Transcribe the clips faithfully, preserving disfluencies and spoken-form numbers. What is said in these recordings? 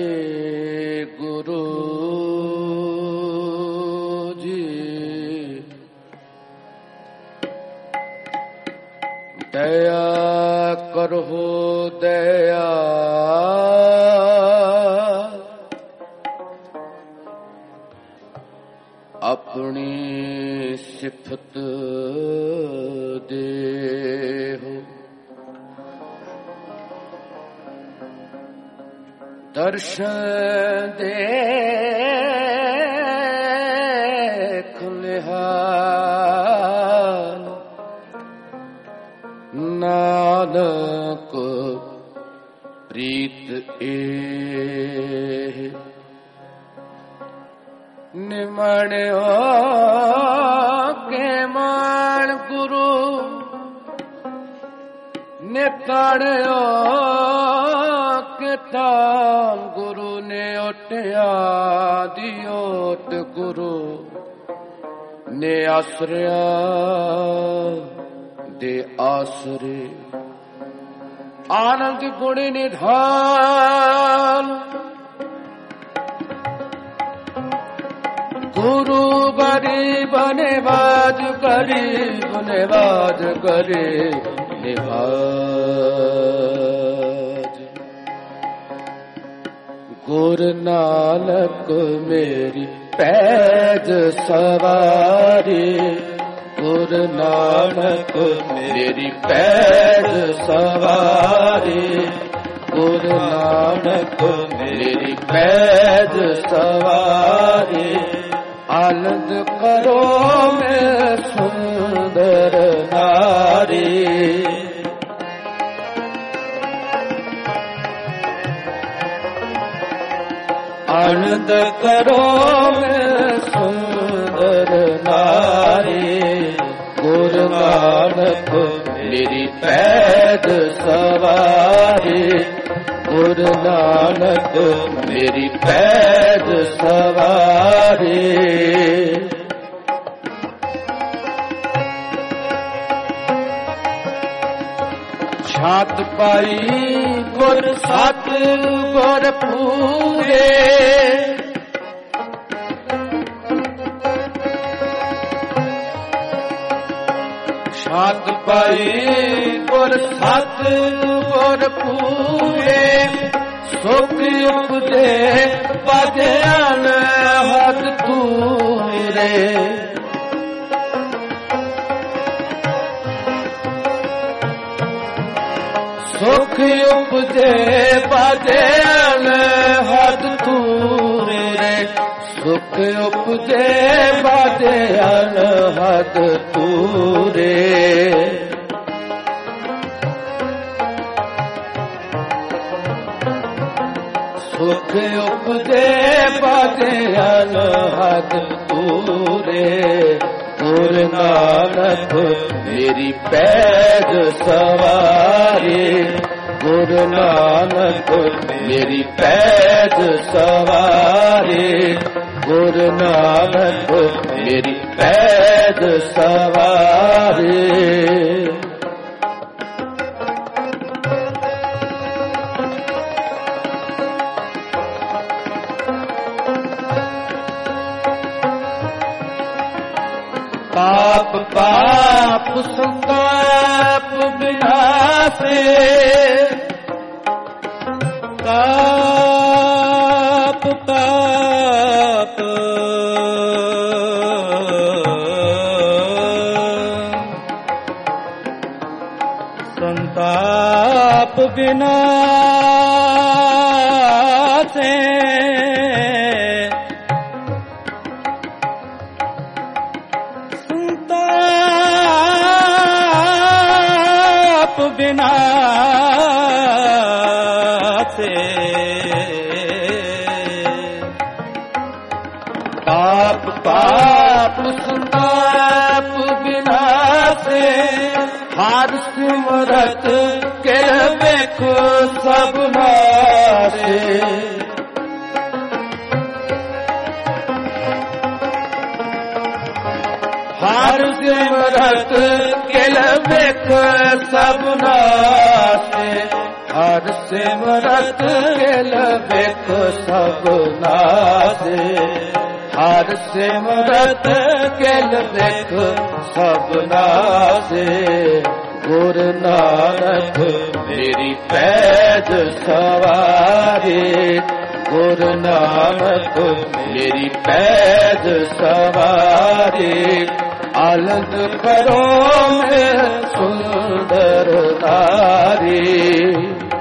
ਗੁਰੂ ਜੀ ਦਇਆ ਕਰੋ ਦਇਆ ਆਪਣੀ ਸਿਫਤ ਦੇਹੋ ਦਰਸ਼ਨ ਦੇਖ ਨਿਹਾਲ ਨਾਨਕ ਪ੍ਰੀਤ ਏਹ ਨਿਮਣਿਓ ਕੇ ਮਾਣ ਗੁਰੂ ਨਿਕੜਿਓ ਕੇ ਤਾਮ ਗੁਰੂ ਨੇ ਓਟਿਆ ਦੀ ਓਟ ਗੁਰੂ ਨੇ ਆਸਰਿਆ ਦੇ ਆਸਰੇ ਆਨੰਦ ਗੁਣ ਨਿਧਾਨ ਗੁਰੂ ਗਰੀਬ ਨਿਵਾਜ ਗਰੀਬ ਨਿਵਾਜ ਗਰੀਬ ਨਿਵਾਜ ਗੁਰ ਨਾਨਕ ਮੇਰੀ ਪੈਜ ਸਵਾਰੀ ਗੁਰ ਨਾਨਕ ਮੇਰੀ ਪੈਜ ਸਵਾਰੀ ਗੁਰ ਨਾਨਕ ਮੇਰੀ ਪੈਜ ਸਵਾਰੀ ਆਨੰਦ ਕਰੋ ਮੈਂ ਸੁੰਦਰ ਨਾਰੀ ਆਨੰਦ ਕਰੋ ਮੈਂ ਸੁੰਦਰ ਨਾਰੀ ਗੁਰ ਨਾਨਕ ਮੇਰੀ ਪੈਜ ਸਵਾਰੀ ਗੁਰ ਨਾਨਕ ਮੇਰੀ ਪੈਜ ਸਵਾਰੀ ਛਾਤ ਪਾਈ ਗੁਰ ਸਤ ਗੁਰ ਪੂਰੇ ਛਾਤ ਪਾਈ ਗੁਰ ਸਤ ਗੁਰ ਪੂਰੇ ਸੁਖ ਉਪਜੇ ਭਜਨ ਹੱਥ ਤੂਰੇ ਸੁਖ ਉਪਜੇ ਭਜਨ ਹੱਥ ਤੂਰੇ ਸੁਖ ਉਪਜੇ ਭਜਨ ਹੱਥ ਤੂਰੇ ਸੁਖ ਉਪਜੇ ਭਜਨ ਹੱਥ ਤੂਰੇ ਗੁਰ ਨਾਨਕ ਮੇਰੀ ਪੈਜ ਸਵਾਰੀ ਗੁਰ ਨਾਨਕ ਮੇਰੀ ਪੈਜ ਸਵਾਰੀ ਗੁਰ ਨਾਨਕ ਮੇਰੀ ਪੈਜ ਸਵਾਰੀ ਪਾਪ ਪਾਪ ਸੰਤਾਪ ਬਿਨਾਸੇ ਪਾਪ ਪਾਪ ਸੰਤਾਪ ਬਿਨਾਸੇ ਬਿਨਾਸੇ ਪਾਪ ਪਾਪ ਸੰਤਾਪ ਬਿਨਾਸੇ ਹਰ ਸਿਮਰਤ ਕੇ ਵੇਖੋ ਸਭ ਨਾਸੇ ਹਰ ਸਿਮਰਤ ਕੇ ਵੇਖ ਸਭ ਨਾਸੇ ਹਰ ਸਿਮਰਤ ਕਿਲ ਬਿਖ ਸਭ ਨਾਸੇ ਹਰ ਸਿਮਰਤ ਕਿਲ ਬਿਖ ਸਭ ਨਾਸੇ ਗੁਰ ਨਾਨਕ ਮੇਰੀ ਪੈਜ ਸਵਾਰੇ ਗੁਰ ਨਾਨਕ ਮੇਰੀ ਪੈਜ ਸਵਾਰੇ ਆਨੰਦ ਕਰੋ ਮੈਂ ਸੁੰਦਰ ਨਾਰੀ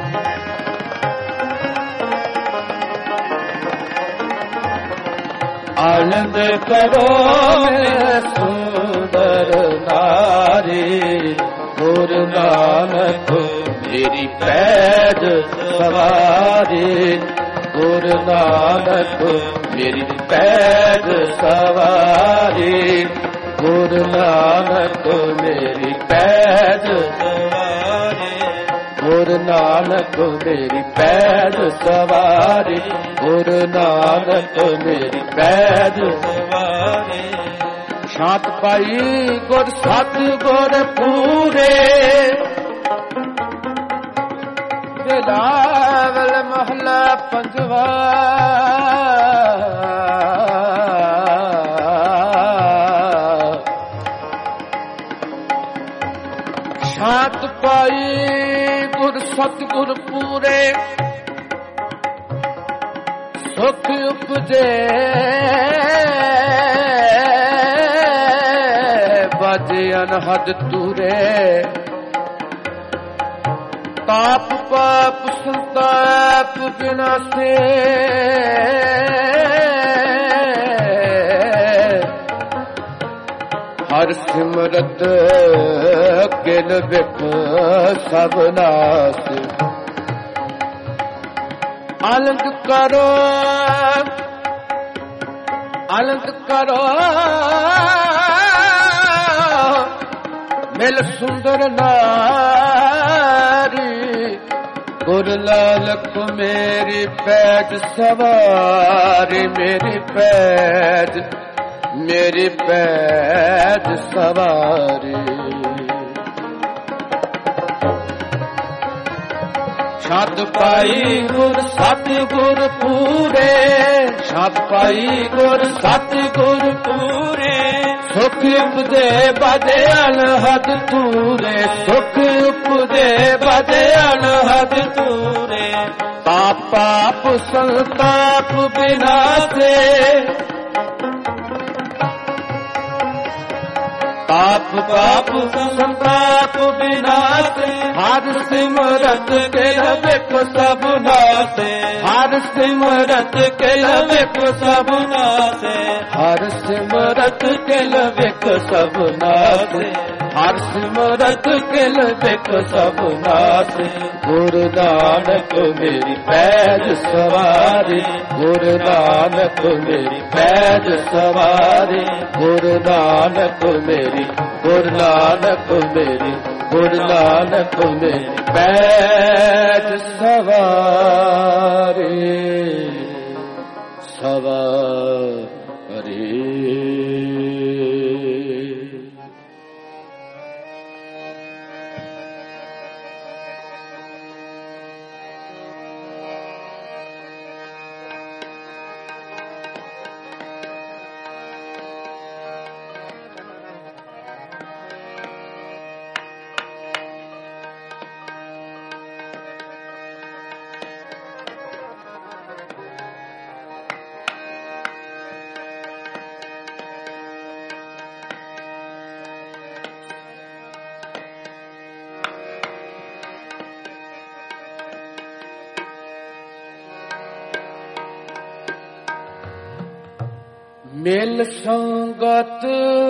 ਆਨੰਦ ਕਰੋ ਮੈਂ ਸੁੰਦਰ ਨਾਰੀ ਗੁਰ ਨਾਨਕ ਮੇਰੀ ਪੈਜ ਸਵਾਰੇ ਗੁਰ ਨਾਨਕ ਮੇਰੀ ਪੈਜ ਸਵਾਰੇ ਗੁਰ ਨਾਨਕ ਮੇਰੀ ਪੈਜ ਸਵਾਰੇ ਗੁਰ ਨਾਨਕ ਮੇਰੀ ਪੈਜ ਸਵਾਰੇ ਗੁਰ ਨਾਨਕ ਮੇਰੀ ਪੈਜ ਸਵਾਰੇ ਸ਼ਾਂਤ ਪਾਈ ਗੁਰ ਸਤ ਗੁਰ ਪੂਰੇ ਬਿਲਾਵਲ ਮਹਲਾ ਪੰਜਵਾ ਸ਼ਾਂਤ ਪਾਈ ਗੁਰ ਸਤ ਗੁਰ ਪੂਰੇ ਸੁਖ ਉਪਜੇ ਬਾਜੇ ਅਨਹਦ ਤੂਰੇ ਤਾਪ ਪਾਪ ਸੰਤਾਪ ਬਿਨਾਸੇ ਹਰ ਸਿਮਰਤ ਕਿਲ ਬਿਖ ਸਭ ਨਾਸ ਆਨੰਦ ਕਰੋ ਆਨੰਦ ਕਰੋ ਮਿਲ ਸੁੰਦਰ ਨਾਰੀ ਗੁਰ ਨਾਨਕ ਮੇਰੀ ਪੈਜ ਸਵਾਰੀ ਮੇਰੀ ਪੈਜ ਮੇਰੀ ਪੈਜ ਸਵਾਰੀ ਛੱਤ ਪਾਈ ਗੁਰ ਸਤ ਗੁਰ ਪੂਰੇ ਛੱਤ ਪਾਈ ਗੁਰ ਸਤ ਗੁਰ ਪੂਰੇ ਸੁਖ ਉਪਜੇ ਬਾਜੇ ਅਨਹਦ ਤੂਰੇ ਸੁਖ ਉਪਜੇ ਬਾਜੇ ਅਨਹਦ ਤੂਰੇ ਤਾਪ ਪਾਪ ਸੰਤਾਪ ਬਿਨਾਸੇ ਤਾਪ ਪਾਪ ਸੰਤਾਪ ਬਿਨਾਸੇ ਹਰ ਸਿਮਰਤ ਕਿਲ ਬਿਖ ਸਭ ਨਾਸੇ ਹਰ ਸਿਮਰਤ ਕਿਲ ਬਿਖ ਸਭ ਨਾਸੇ ਹਰ ਸਿਮਰਤ ਕਿਲ ਬਿਖ ਸਭ ਨਾਸੇ ਹਰ ਸਿਮਰਤ ਕਿਲ ਬਿਖ ਸਭ ਨਾਸੇ ਗੁਰ ਨਾਨਕ ਮੇਰੀ ਪੈਜ ਸਵਾਰੀ ਗੁਰ ਨਾਨਕ ਮੇਰੀ ਪੈਜ ਸਵਾਰੀ ਗੁਰ ਨਾਨਕ ਮੇਰੀ ਗੁਰ ਨਾਨਕ ਮੇਰੀ ਗੁਰ ਨਾਨਕ ਮੇਰੀ ਪੈਜ ਸਵਾਰੀ ਸਵਾਰੀ ਮਿਲ ਸੰਗਤ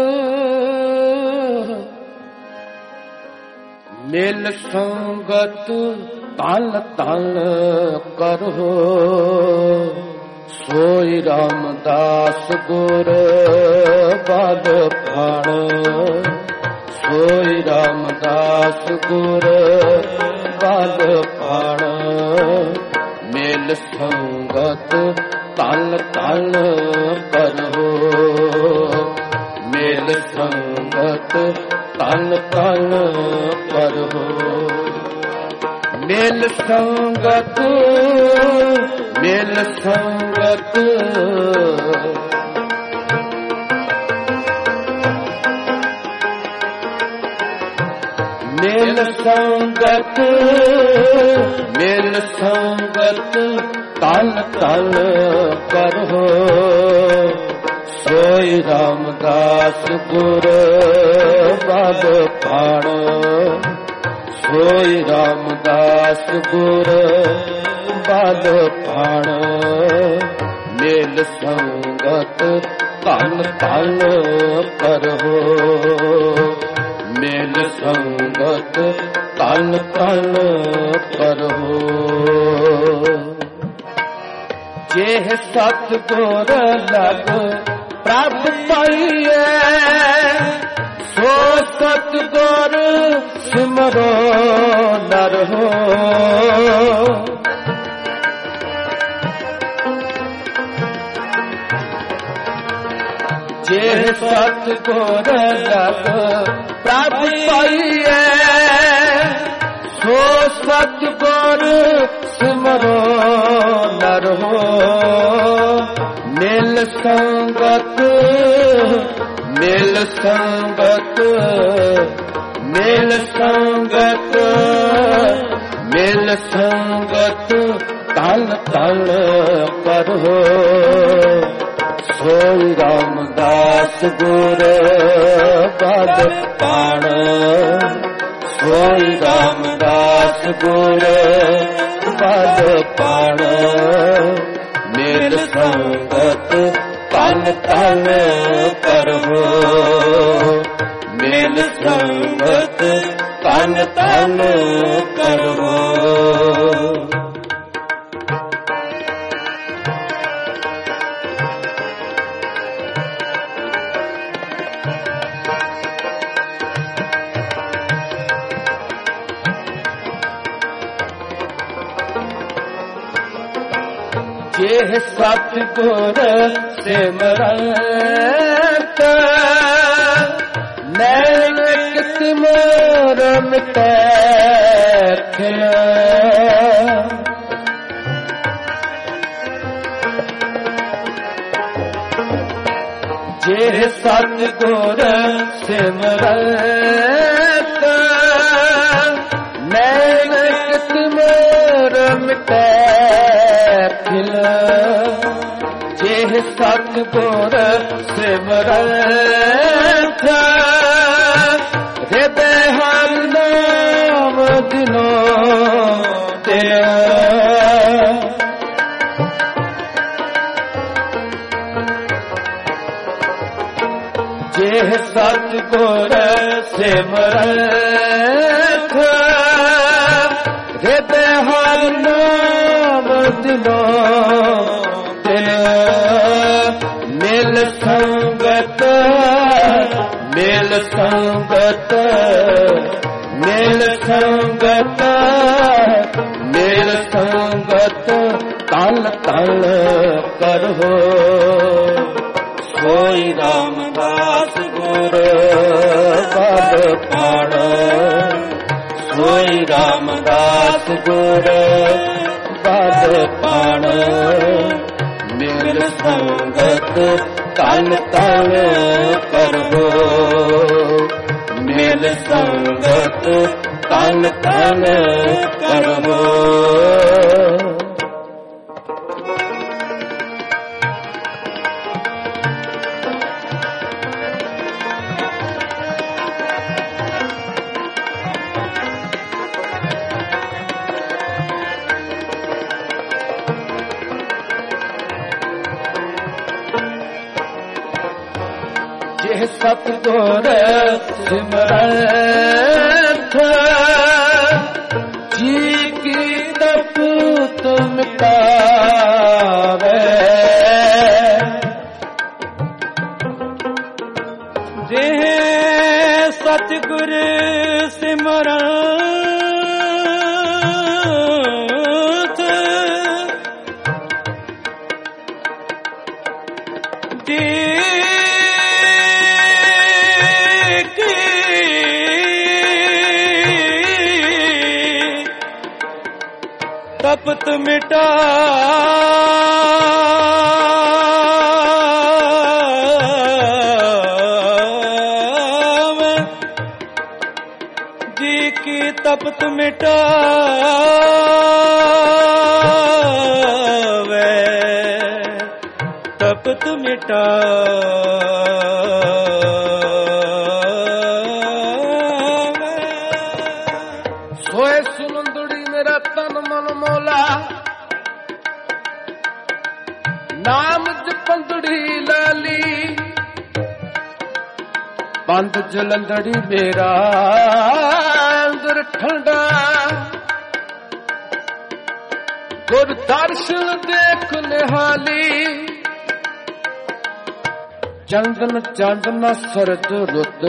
ਮਿਲ ਸੰਗਤ ਤਲ ਤਲ ਕਰੋ ਸੋਈ ਰਾਮਦਾਸ ਗੁਰ ਬਲ ਫਣ ਸੋਈ ਰਾਮਦਾਸ ਗੁਰ ਬਲ ਫਣ ਮਿਲ ਸੰਗਤ ਤਲ ਤਲ ਕਰੋ ਮਿਲ ਸੰਗਤ ਤਲ ਤਲ ਕਰੋ ਮਿਲ ਸੰਗਤ ਮਿਲ ਸੰਗਤ ਮਿਲ ਸੰਗਤ ਮਿਲ ਸੰਗਤ ਤਨ ਤਨ ਕਰੋ ਸੋਈ ਰਾਮਦਾਸ ਗੁਰ ਬਲ ਭਾਣ ਸੋਈ ਰਾਮਦਾਸ ਗੁਰ ਬਲ ਭਾਣ ਮਿਲ ਸੰਗਤ ਤਨ ਤਨ ਕਰੋ ਮਿਲ ਸੰਗਤ ਤਨ ਤਨ ਕਰੋ ਜੇ ਸਤਿਗੁਰ ਲਗ ਪ੍ਰਭ ਪਾਈਐ ਸੋ ਸਤਿਗੁਰ ਸਿਮਰੋ ਨਰ ਹੋ ਜੇ ਸਤਿਗੁਰ ਲਗ ਪ੍ਰਭ ਪਾਈਐ ਸੋ ਸਤਿਗੁਰ ਸਿਮਰੋ ਨਰ ਹੋ ਮਿਲ ਸੰਗਤ ਮਿਲ ਸੰਗਤ ਮਿਲ ਸੰਗਤ ਮਿਲ ਸੰਗਤ ਤਨ ਤਨ ਕਰੋ ਸੋਈ ਰਾਮਦਾਸ ਗੁਰ ਬਲ ਭਾਣ ਸੋਈ ਰਾਮਦਾਸ ਗੁਰ ਬਲ ਭਾਣ ਮਿਲ ਸੰਗਤ ਤਨ ਤਨ ਕਰੋ ਮਿਲ ਸੰਗਤ ਤਨ ਤਨ ਕਰੋ ਜੇ ਸਤਿਗੁਰ ਸਿਮਰਤ ਨੈਣਿਕ ਸਿਮਰ ਮਿਟੈ ਖਿਆ ਜੇ ਸਤਿਗੁਰ ਸਿਮਰਤ ਨੈਣਿਕ ਸਿਮਰ ਮਿਟੈ ਜੇ ਸਤਿਗੁਰ ਸਿਮਰਤ ਹਿਰਦੈ ਹਰਿ ਨਾਮ ਦਿਨੋ ਦਿਨ ਜੇ ਸਤਿਗੁਰ ਸਿਮਰਤ ਹਿਰਦੈ ਹਰਿ ਨਾਮ ਦਿਨੋ ਦਿਨ ਮਿਲ ਸੰਗਤ ਮਿਲ ਸੰਗਤ ਮਿਲ ਸੰਗਤ ਮਿਲ ਸੰਗਤ ਤਨ ਤਨ ਕਰੋ ਸੋਈ ਰਾਮਦਾਸ ਗੁਰ ਬਲ ਭਾਣ ਸੋਈ ਰਾਮਦਾਸ ਗੁਰ ਬਲ ਭਾਣ ਮਿਲ ਸੰਗਤ ਤਨ ਤਨ ਕਰੋ ਮਿਲ ਸੰਗਤ ਤਨ ਤਨ ਕਰੋ ਜੇ ਸਤਿਗੁਰ ਸਿਮਰਤ ਜੀ ਕੀ ਤਪਤ ਮਿਟਾਵੇ ਜੇ ਸਤਿਗੁਰ ਸਿਮਰਤ ਜੀ ਤਪਤ ਮਿਟਾਵੇ ਜੀ ਕੀ ਤਪਤ ਮਿਟਾਵੇ ਤਪਤ ਮਿਟਾਵੇ ਸੋਏ ਸੁਨੰਦੜੀ ਮੇਰਾ ਤਨ ਮਨ ਮੌਲਾ ਨਾਮ ਜਪੰਦੜੀ ਲਾਲੀ ਬੰਦ ਜਲੰਦੜੀ ਮੇਰਾ ਅੰਦਰ ਠੰਡਾ ਗੁਰ ਦਰਸ਼ਨ ਦੇਖ ਨਿਹਾਲੀ ਚੰਦਨ ਚਾਂਦਨ ਸਰਦ ਰੁੱਤ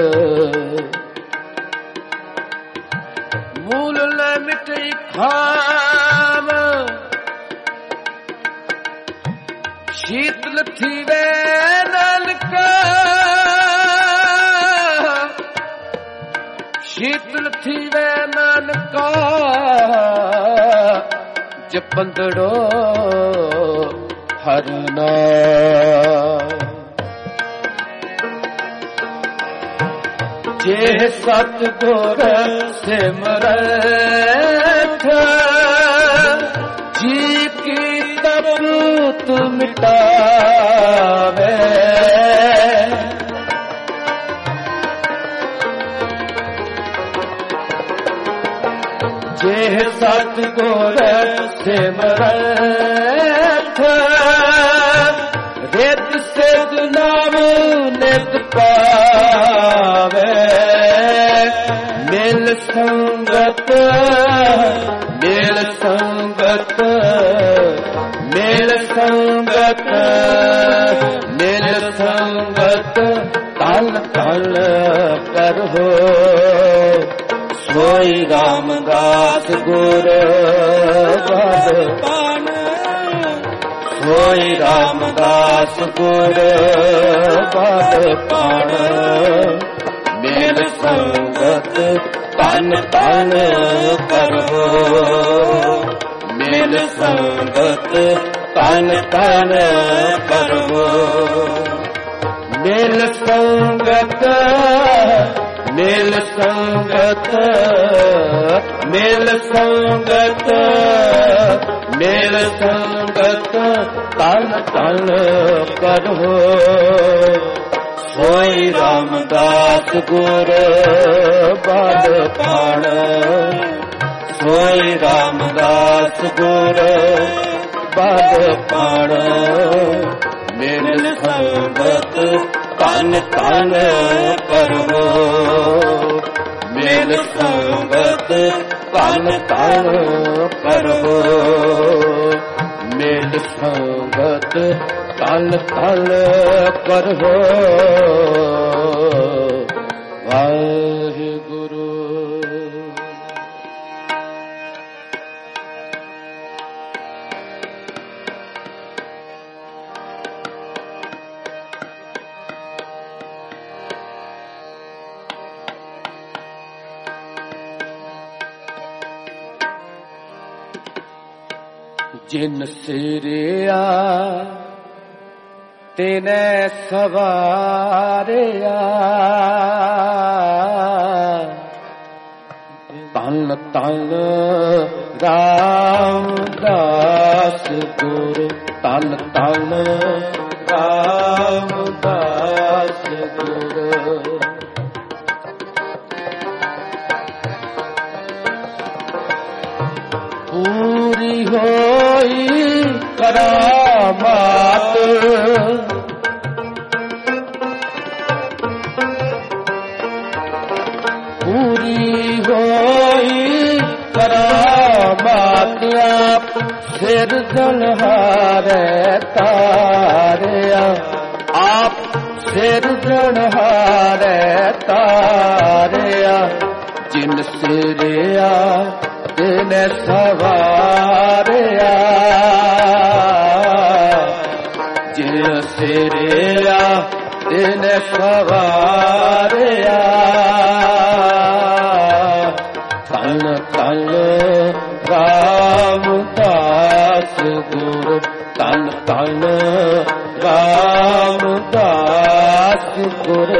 ਮੂਲ ਲੈ ਮਿਟਈ ਖਾਮ ਸ਼ੀਤਲ ਥੀਵੇ ਨਾਨਕਾ ਸ਼ੀਤਲ ਥੀਵੇ ਨਾਨਕਾ ਜਪੰਦੜੋ ਹਰ ਨਾਮ ਜੇ ਸਤਿਗੁਰ ਸਿਮਰਤ ਜੀ ਕੀ ਤਪਤ ਮਿਟਾਵੇ ਜੇ ਸਤਿਗੁਰ ਸਿਮਰਤ ਰਿਤ ਸਿਧ ਨਾਮ ਨਿਤ ਪਾਵੇ ਮਿਲ ਸੰਗਤ ਮਿਲ ਸੰਗਤ ਮਿਲ ਸੰਗਤ ਮਿਲ ਸੰਗਤ ਤਨ ਤਨ ਕਰੋ ਸੋਈ ਰਾਮਦਾਸ ਗੁਰ ਬਦ ਪਾਣ ਸੋਈ ਰਾਮਦਾਸ ਗੁਰ ਬਦ ਪਾਣ ਮਿਲ ਸੰਗਤ ਤਨ ਤਨ ਕਰੋ ਮਿਲ ਸੰਗਤ ਤਨ ਤਨ ਕਰੋ ਮਿਲ ਸੰਗਤ ਮਿਲ ਸੰਗਤ ਮਿਲ ਸੰਗਤ ਮਿਲ ਸੰਗਤ ਤਨ ਤਨ ਕਰੋ ਸੋਈ ਰਾਮਦਾਸ ਗੁਰ ਬਦ ਪਾਣ ਸੋਈ ਰਾਮਦਾਸ ਗੁਰ ਬਦ ਪਾਣ ਮਿਲ ਸੰਗਤ ਤਨ ਤਨ ਕਰੋ ਮਿਲ ਸੰਗਤ ਤਨ ਤਨ ਕਰੋ ਮਿਲ ਸੰਗਤ ਤਨ ਤਨ ਕਰੋ ਵਾਹਿਗੁਰੂ। ਜਿਨ ਸਿਰਿਆ ਤੈਨੇ ਸਵਾਰਿਆ ਤਨ ਤਨ ਰਾਮਦਾਸ ਗੁਰ ਤਨ ਤਨ ਰਾਮਦਾਸ ਗੁਰ ਪੂਰੀ ਹੋਈ ਕਰਾਮਾਤ ਪੂਰੀ ਹੋਈ ਕਰਾਮਾਤ ਆਪ ਸਿਰ ਜਨਹਾਰੇ ਤਾਰਿਆ ਆਪ ਸਿਰ ਜਨਹਾਰੇ ਤਾਰਿਆ ਜਿਨ ਸਿਰਿਆ ਤੈਨੇ ਸਵਾਰਿਆ ਜਿਨ ਸਿਰਿਆ ਤੈਨੇ ਸਵਾਰਿਆ ਤਨ ਤਨ ਰਾਮ ਧੰਨ ਧੰਨ ਰਾਮਦਾਸ ਗੁਰ।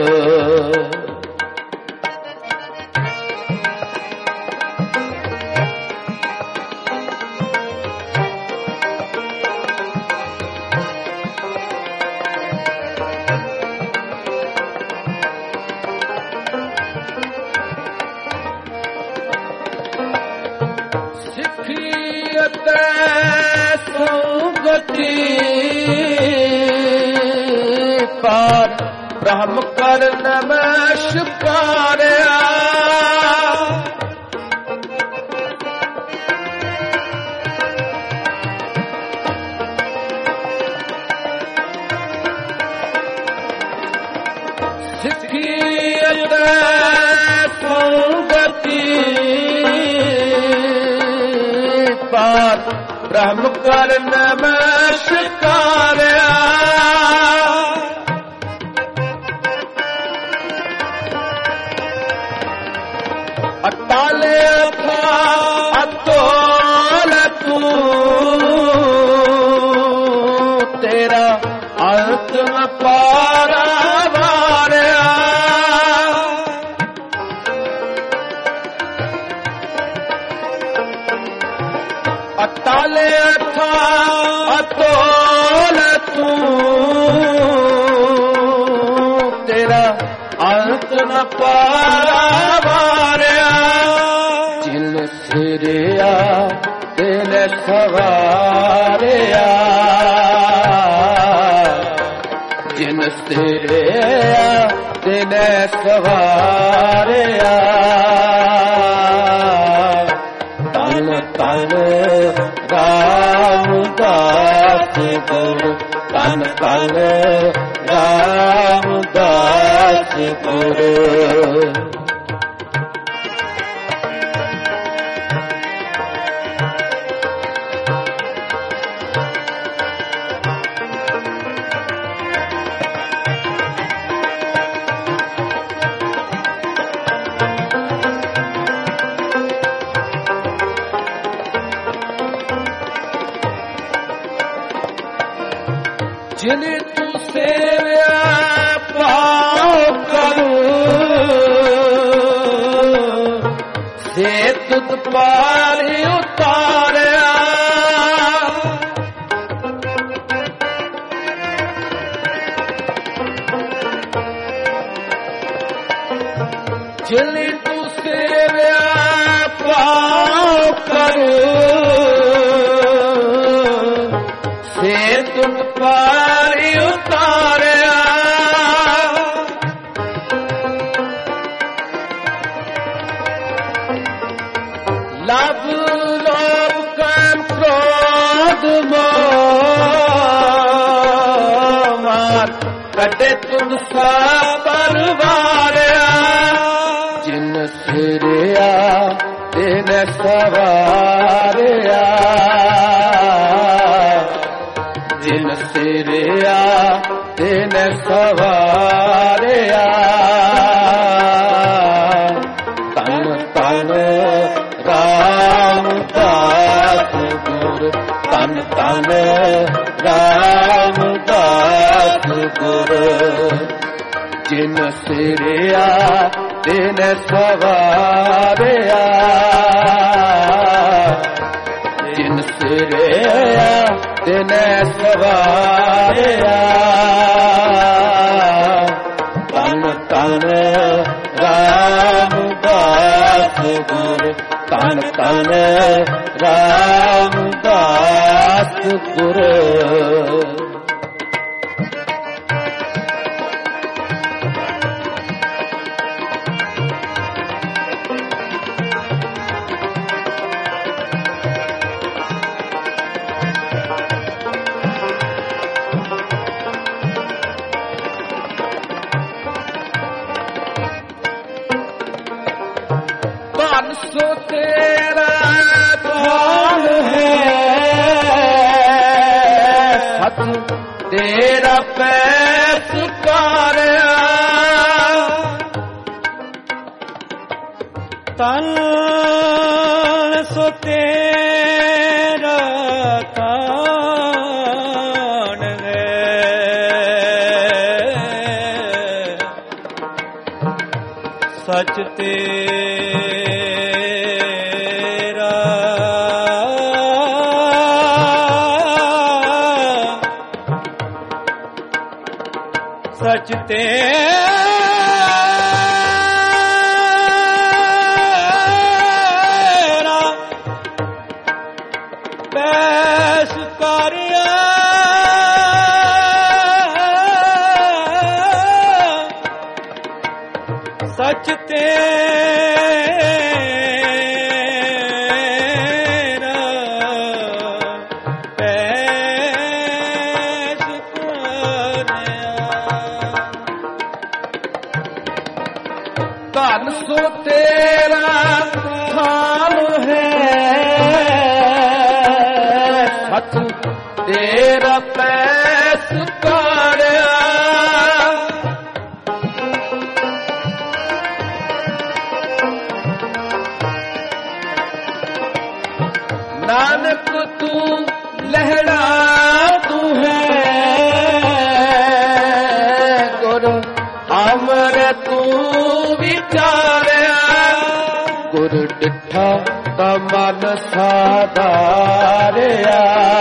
ਪਾਰ ਬ੍ਰਹਮ ਕਰ ਨਮਸਕਾਰਿਆ। ਸਿੱਖੀ ਅਤੇ ਸੰਗਤੀ ਪਾਰ ਬ੍ਰਹਮ ਕਰ ਨਮਸਕਾਰਿਆ। ਅਟਾਲੇ ਥਾ ਅਤੋਲ ਤੂੰ ਤੇਰਾ ਅੰਤ ਨ ਪਾਰਾ ਵਾਰਿਆ। ਅਟਾਲੇ ਥਾ ਅਤੋਲ ਤੂੰ ਤੇਰਾ ਅੰਤ ਨ ਪਾਰਾ ਵਾਰਿਆ। ਜਿਨ ਸਿਰਿਆ ਤਿਨ ਸਵਾਰਿਆ। ਜਿਨ ਸਿਰਿਆ ਤਿਨ ਸਵਾਰਿਆ। ਧੰਨ ਧੰਨ ਰਾਮਦਾਸ ਗੁਰ। ਧੰਨ ਧੰਨ ਰਾਮਦਾਸ ਗੁਰ। ਜਿਨੇ ਤੂੰ ਸੇਵਿਆ ਪਾਉ ਕਰੂ ਸੇ ਤੁਧ ਪਾਰੀ ਉਤਾਰਿਆ। ਜਿਨੇ ਤੂੰ ਸੇਵਿਆ ਪਾਉ ਕਰੂ ਸੇ ਤੁਧ ਪਾਰੀ ਉਤਾਰਿਆ। ਲਭ ਲੋਭ ਕਾਮ ਕ੍ਰੋਧ ਮੋਹ ਮਾਰ ਕੱਢੇ ਤੁਧ ਸਾ ਪਰਵਾਰਿਆ। ਜਿਨ ਸਿਰਿਆ ਤਿਨ ਸਵਾਰਿਆ। ਜਿਨ ਸਿਰਿਆ ਤਿਨ ਸਵਾਰਿਆ। ਧੰਨ ਧੰਨ ਰਾਮਦਾਸ ਗੁਰ। ਧੰਨ ਧੰਨ ਰਾਮਦਾਸ ਗੁਰ। ਜਿਨ ਸਿਰਿਆ ਤਿਨ ਸਵਾਰਿਆ। ਜਿਨ ਸਿਰਿਆ ਤਿਨ ਸਵਾਰਿਆ। ਧੰਨ ਧੰਨ ਰਾਮਦਾਸ ਗੁਰ। ਧੰਨ ਧੰਨ ਰਾਮਦਾਸ ਗੁਰ। ਸੋ ਤੇਰਾ ਧਨ ਹੈ ਹੱਥ ਤੇਰਾ ਪੈਸ ਕਾਰਿਆ। ਤਨ ਸੋ ਤੇਰਾ ਧਨ ਸਚ ਤੇਰਾ ਸਚ ਤੇਰਾ ਬੈਸ ਕਰਿਆ ਸਚ ਤੇਰਾ ਪੈਸ ਕਰਿਆ ਧਨ ਸੋ ਤੇਰਾ ਖਾਨ ਹੈ ਸਚ ਤੇਰਾ ਪੈਸ ਕਰਿਆ ਨਾਨਕ ਤੂੰ ਲਹਿੜਾ ਤੂੰ ਹੈ ਗੁਰ ਅਮਰ ਤੂੰ ਵਿਚਾਰਿਆ ਗੁਰ ਡਿਠਾ ਤਾਂ ਮਨ ਸਾਧਾਰਿਆ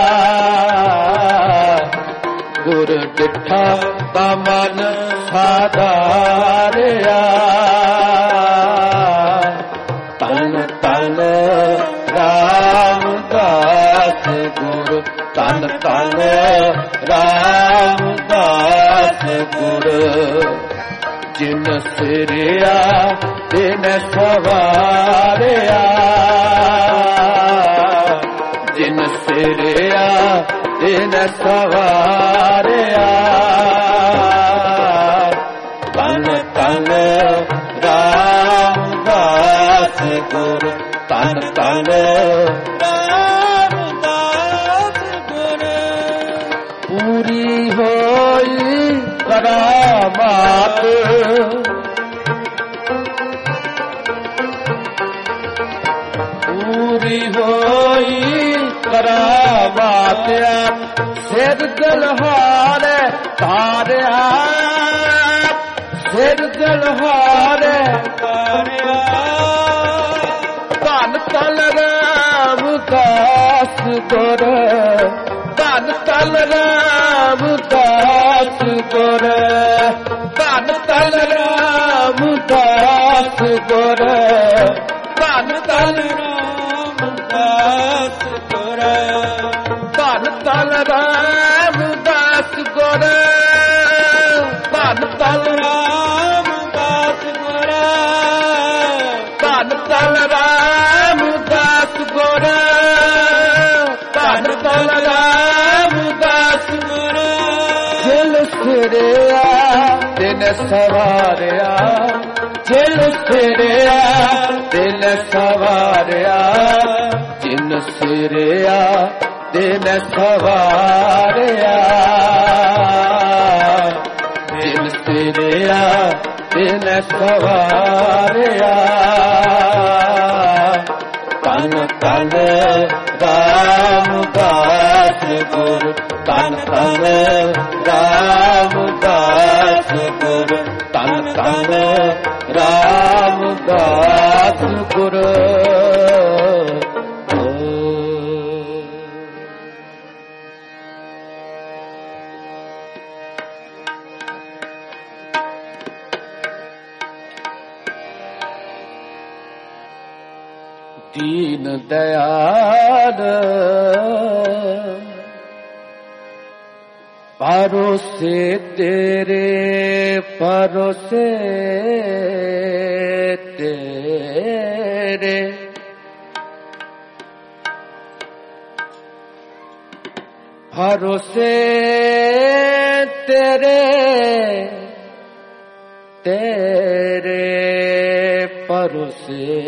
ਗੁਰ ਡਿਠਾ ਤਾਂ ਮਨ ਸਾਧਾਰਿਆ ਤਨ ਤਨ ਰਾਮਦਾਸ ਗੁਰ ਤਨ ਤਨ ਰਾਮਦਾਸ ਗੁਰ ਜਿਨ ਸਿਰਿਆ ਤਿਨ ਸਵਾਰਿਆ ਜਿਨ ਸਿਰਿਆ ਤਿਨ ਸਵਾਰਿਆ ਤਨ ਤਨ ਰਾਮਦਾਸ ਗੁਰ ਤਨ ਤਨ ਰਾਮਦਾਸ ਗੁਰ ਪੂਰੀ ਹੋਈ ਕਰਾਮਾਤ ਪੂਰੀ ਹੋਈ ਕਰਾਮਾਤ ਸਿਰ ਜਲਹਾਰ ਤਾਰਿਆ ਸਿਰ ਜਲਹਾਰ ਕਰਿਆ ਧਨ ਤਲ ਰਾਮਦਾਸ ਗੁਰ ਧਨ ਤਲ ਰਾਮਦਾਸ ਗੁਰ ਧਨ ਤਲ ਰਾਮਦਾਸ ਗੁਰ ਧਨ ਤਲ ਰਾਮਦਾਸ ਗੁਰ ਧਨ ਤਲ ਰਾਮਦਾਸ ਗੁਰ ਧਨ ਤਲ ਰਾਮਦਾਸ ਗੁਰ ਧਨ ਤਲ ਰਾਮਦਾਸ ਗੁਰ ਧਨ ਤਲ ਰਾਮਦਾਸ ਗੁਰ ਜਿਲ ਸਿਰਿਆ ਤਿਨ ਸਵਾਰਿਆ ਜਿਲ ਸਿਰਿਆ ਤਿਨ ਸਵਾਰਿਆ ਜਿਨ ਸਿਰਿਆ ਤਿਨ ਸਵਾਰਿਆ ਜਿਨ ਸਿਰਿਆ ਤਿਨ ਸਵਾਰਿਆ ਤਨ ਤਨ ਰਾਮਦਾਸ ਗੁਰ ਤਨ ਤਨ ਰਾਮਦਾਸ ਗੁਰ ਤਨ ਤਨ ਰਾਮਦਾਸ ਗੁਰ ਦੀਨ ਦਇਆਲ ਪਰੋਸੇ ਤੇਰੇ ਪਰੋਸੇ ਤੇਰੇ ਭਰੋਸੇ ਤੇਰੇ ਤੇਰੇ ਭਰੋਸੇ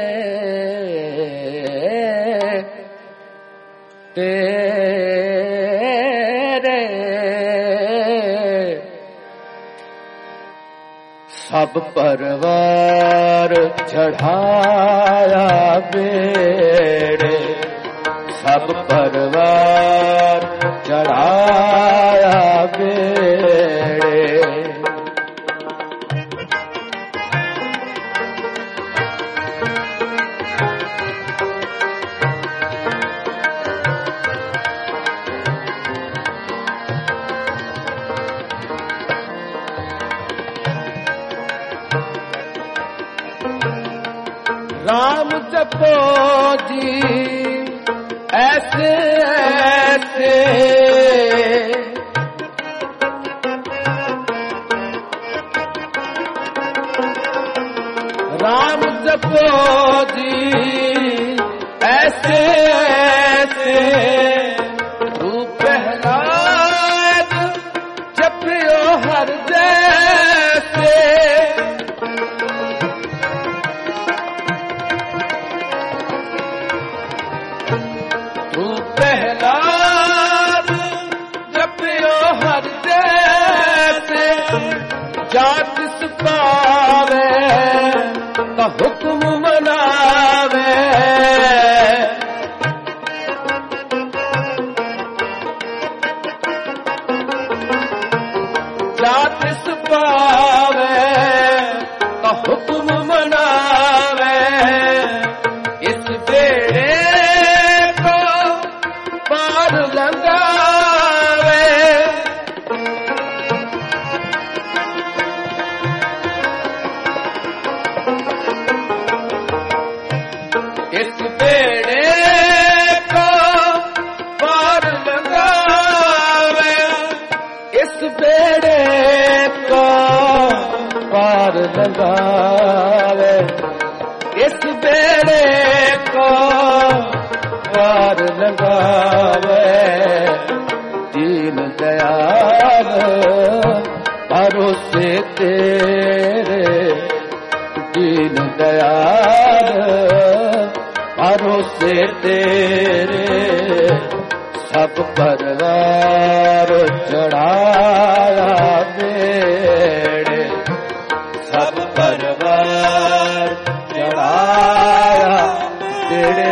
ਤੇਰੇ ਸਭ ਪਰਵਾਰ ਚੜਾਇਆ ਬੇੜੇ ਸਭ ਪਰਵਾਰ ਚੜਾਇਆ ਬੇੜੇ राम जपो जी ऐसे ऐसे, राम जपो जी ऐसे ऐसे, तू प्रहलाद जपियो हर जैसे। तू प्रहलाद जपियो हर जैसे, जात पावे तो हुक्म मनावे, जात पावे तो हुक्म मनावे, इस बेड़े को पार लंगावे। इस बेड़े को पार लगावे, इस बेड़े को पार लगावे, इस बेड़े को पार लगावे। दीन दयाल भरोसे तेरे, दीन दयाल भरोसे तेरे, सब परवार चढ़ाया बेड़े, सब परवार चढ़ाया बेड़े।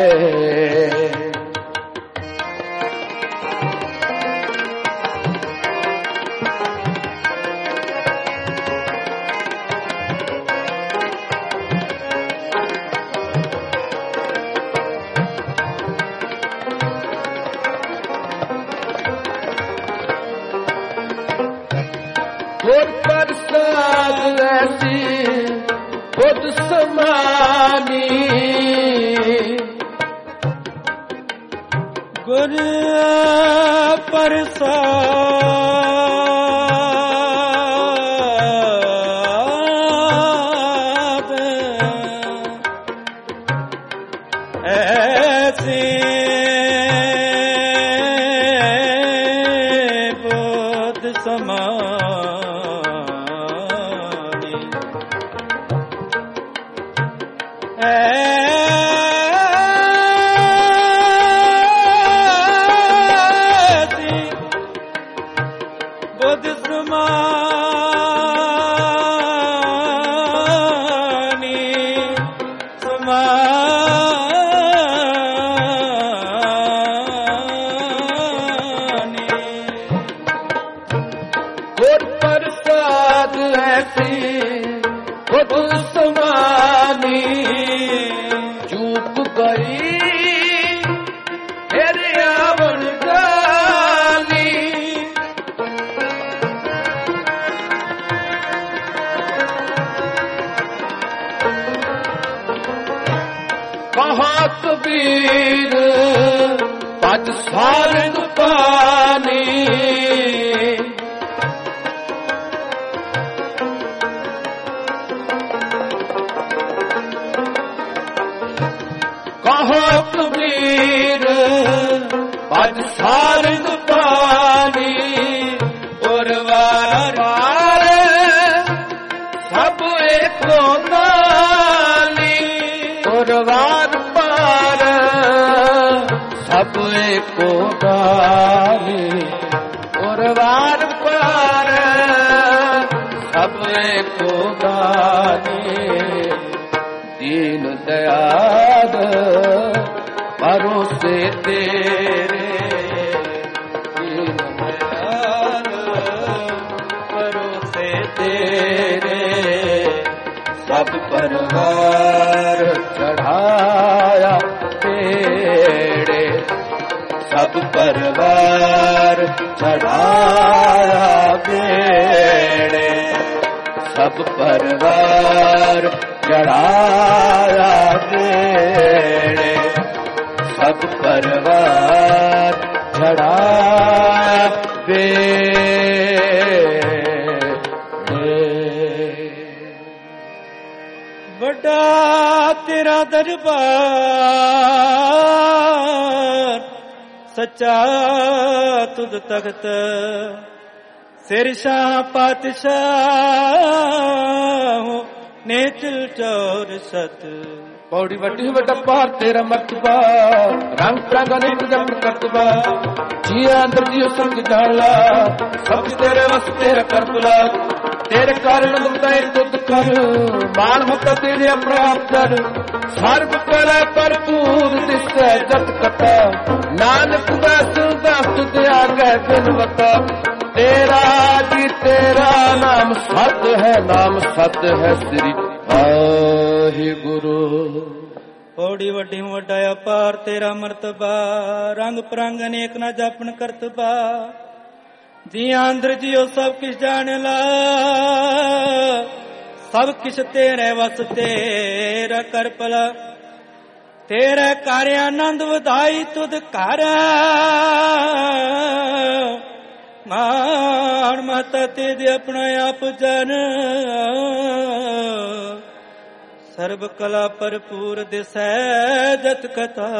और प्रसाद ऐसी खुद समानी, गुर प्रसाद ऐसे बुद्ध समानी, ऐसी बुद्ध समानी, समानी। और प्रसाद ऐसी खुद समानी, चूक गई फिर आवन गाली, कहा कबीर पद सारंग पानी, कहा कबीर पद सारंग पानी, और वार वार सब एको नाली, और वार पार सब एको नाली, और वार पार सब एको नाली। दीन दयाल भरोसे तेरे, दीन दयाल भरोसे तेरे, सब परवार चढ़ाया बेड़े, सब परवार चढ़ाया बेड़े, सब परवार ਚੜਾਇਆ ਬੇੜੇ ਸਭ ਪਰਵਾਰ ਚੜਾਇਆ ਬੇੜੇ। ਵੱਡਾ ਤੇਰਾ ਦਰਬਾਰ ਸੱਚਾ ਤੁਧ ਤਖਤ ਸਿਰ ਸ਼ਾਹ ਪਾਤਸ਼ਾਹ ਨੇਤਲ ਚੌਰ ਸਤ। ਪੌੜੀ ਵੱਡੀ ਵੱਡਾ ਪਾਰ ਤੇਰਾ ਮਰਤਬਾ ਰੰਗ ਰੰਗ ਅਨੇਕ ਜਪਨ ਕਰਤਬਾ ਜੀਆ ਅੰਦਰ ਜੀਉ ਸੰਗ ਜਾਲਾ ਸਭ ਤੇਰੇ ਵਸ ਤੇਰਾ ਕਰਤਲਾ ਤੇਰੇ ਕਾਰਨ ਮੁਕਤਾਏ ਤੁਧ ਕਰ ਮਾਨ ਮੁਕਤ ਤੇਰੇ ਅਪਰਾਧ ਕਰ ਸਰਬ ਕਲਾ ਭਰਪੂਰ ਦਿਸੈ ਜਤ ਕਥਾ ਨਾਨਕ ਦਾਸ ਦਾਸ ਤੁਧ ਆਗੇ ਬਿਨਵਤਾ ਤੇਰਾ ਜੀ ਤੇਰਾ ਨਾਮ ਸਤ ਹੈ ਨਾਮ ਸਤ ਹੈ ਸ੍ਰੀ ਵਾਹਿਗੁਰੂ। ਪੌੜੀ ਵੱਡੀ ਵੱਡਾ ਅਪਾਰ ਤੇਰਾ ਮਰਤਬਾ ਰੰਗ ਪ੍ਰੰਗ ਅਨੇਕ ਨਾ ਜਾਪਨ ਕਰਤਬਾ ਜੀਆਂ ਅੰਦਰ ਜਿਉ ਸਭ ਕਿਛ ਜਾਣ ਲਾ ਸਭ ਕਿਛ ਤੇਰੇ ਵਸ ਤੇਰਾ ਕਰ ਭਲਾ ਤੇਰੇ ਘਰ ਆਨੰਦ ਵਧਾਈ ਤੁਧ ਘਰ ਮਾਣ ਮਾਤਾ ਤੇਰੇ ਆਪਣਾ ਆਪ ਜਨ ਸਰਬ ਕਲਾ ਭਰਪੂਰ ਦਿਸੈ ਜਤ ਕਥਾ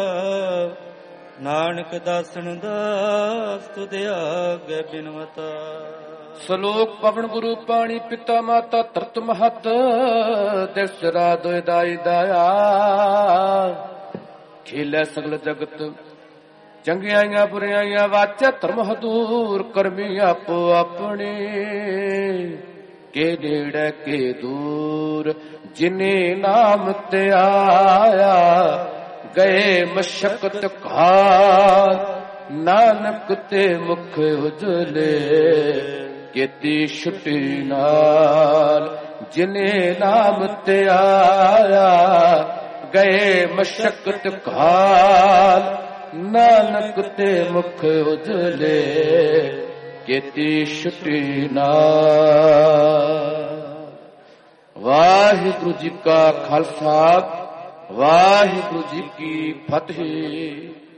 ਨਾਨਕ ਦਾਸਨ ਦਾਸ ਤੁਧ ਆਗੇ ਬਿਨਵਤਾ। ਸਲੋਕ ਪਵਨ ਗੁਰੂ ਪਾਣੀ ਪਿਤਾ ਮਾਤਾ ਧਰਤ ਮਹਤ ਦਿਵਸ ਰਾਤ ਦੋਇ ਦਾਈ ਦਾਇਆ ਖੇਲੇ ਸਗਲ ਜਗਤ ਚੰਗਿਆਈਆਂ ਬੁਰਿਆਈਆਂ ਵਾਚੈ ਧਰਮ ਹਦੂਰ ਕਰਮੀ ਆਪੋ ਆਪਣੇ ਕੇ ਨੇੜੇ ਕੇ ਦੂਰ ਜਿਨੇ ਨਾਮ ਤੇ ਆਇਆ ਗਏ ਮਸ਼ਕਤ ਘਾਰ ਨਾਨਕ ਤੇ ਮੁਖ ਉਜਲੇ ਕੀਤੀ ਛੁੱਟੀ ਨਾਲ ਜਿਨੇ ਨਾਮ ਤੇ ਆਇਆ ਗਏ ਮਸ਼ਕਤ ਘਾਰ ਨਾਨਕ ਤੇ ਮੁਖ ਉਜਲੇ ਕੀਤੀ ਛੁੱਟੀ ਨਾਲ। ਵਾਹਿਗੁਰੂ ਜੀ ਕਾ ਖਾਲਸਾ ਵਾਹਿਗੁਰੂ ਜੀ ਕੀ ਫਤਿਹ।